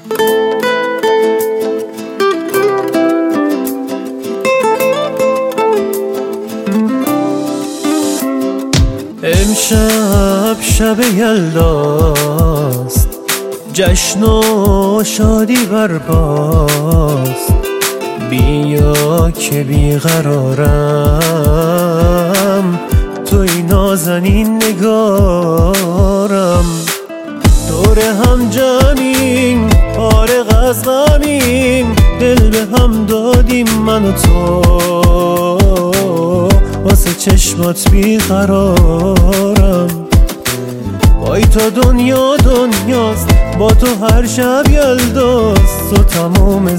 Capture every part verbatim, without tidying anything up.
امشب شب یلداست، جشن و شادی برپاست. بیا که بیقرارم، توی نازنین نگارم. دور هم جمعیم، فارغ از غمیم، دل به هم دادیم من و تو. واسه چشمات بیقرارم، وای تا دنیا دنیاست، با تو هر شب یلداست. تو تمام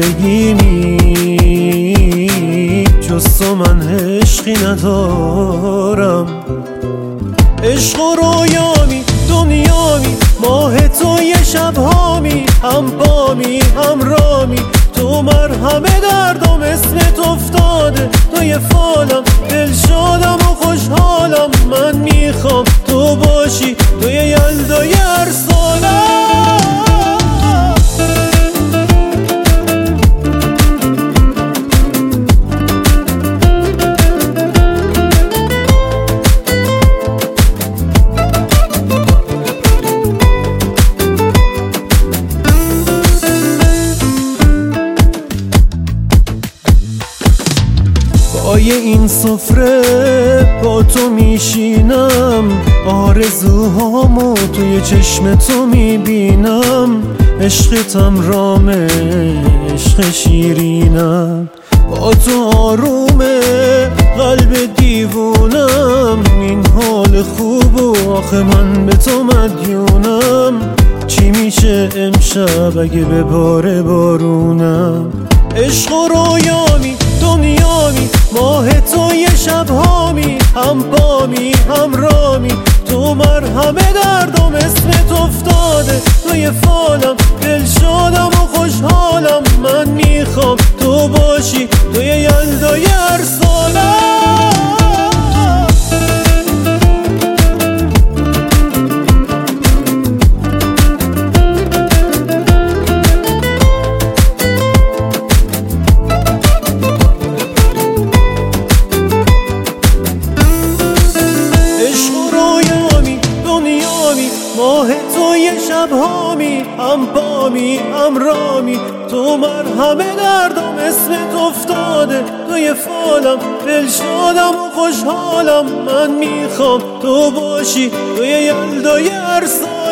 زندگیمی، جز تو من عشقی ندارم. عشق و رویامی، دنیامی، ماه تو یه شبهامی، هم بامی هم رامی. تو مرهم دردم، اسمت افتاده توی فالم. دل شادم و خوشحالم، من میخوام تو باشی توی یلدای هر سالم. پای این سفره با تو میشینم، آرزوهامو توی چشم تو میبینم. عشقتم رامه، عشق شیرینم، با تو آرومه قلب دیوونم. این حال خوب و آخه من به تو مدیونم. چی میشه امشب اگه به باره بارونم؟ عشق و رویامی، دنیامی، ماه تو یه شبهامی، هم بامی هم رامی. تو مرهم دردم، اسمت افتاده توی فالم. دل شادم و خوشحالم، من میخوام تو باشی توی یلدای هر سالم. ماه تو یه شبهامی، هم بامی هم رامی. تو مرهم دردم، اسمت افتاده توی فالم. دل شادم و خوشحالم، من میخوام تو باشی توی یلدای هر سال.